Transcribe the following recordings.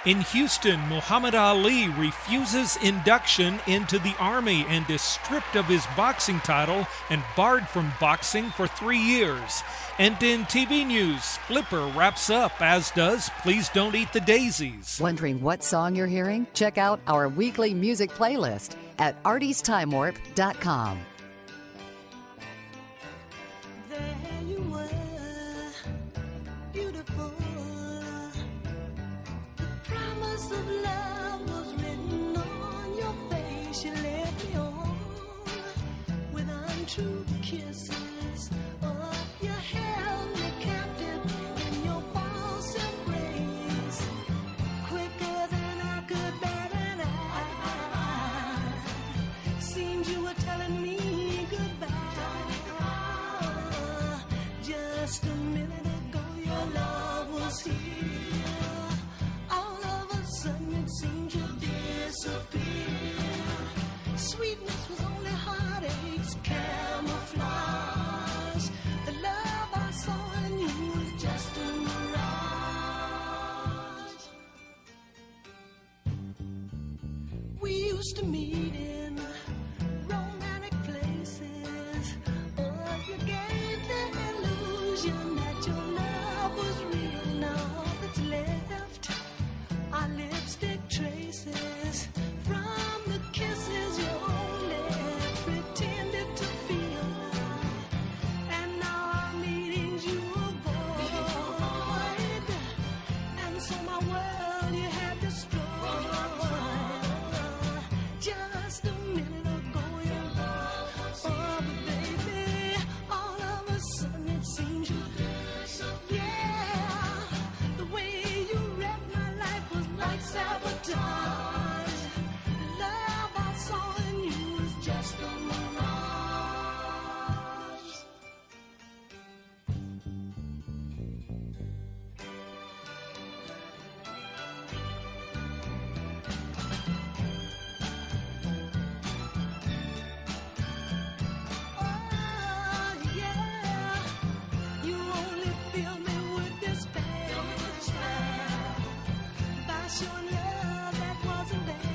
In Houston, Muhammad Ali refuses induction into the Army and is stripped of his boxing title and barred from boxing for 3 years. And in TV news, Flipper wraps up, as does Please Don't Eat the Daisies. Wondering what song you're hearing? Check out our weekly music playlist at artiesTimeWarp.com. True kisses of your held me captive in your false embrace, quicker than I could bat an eye. Seemed you were telling me goodbye. Just a minute ago your love was here. All of a sudden it seemed to disappear. Sweetness was only heartaches, camouflage. The love I saw in you was just a mirage. We used to meet in romantic places. Oh, you gave the illusion that your love was real. Now that's left are lipstick traces from the kisses you only pretended to feel. And now our meetings you avoid, and so my world you had destroyed. Just a minute ago you oh, but baby, all of a sudden it seems you yeah, the way you wrecked my life was like sabotage. Just a mirage. Oh yeah, you only fill me with despair by showing love that wasn't there.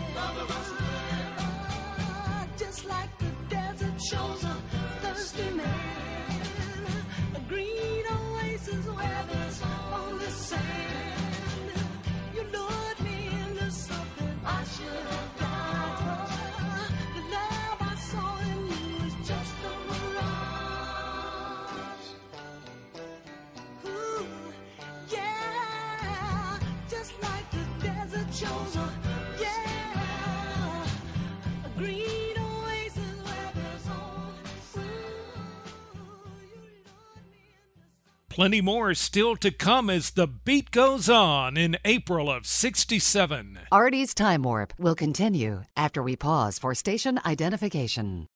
Just like the desert shows a thirsty man, a green oasis where there's only sand. You lured me into something I should have died. The love I saw in you is just a mirage. Ooh, yeah, just like the desert shows a green. Plenty more still to come as the beat goes on in April of '67. Artie's Time Warp will continue after we pause for station identification.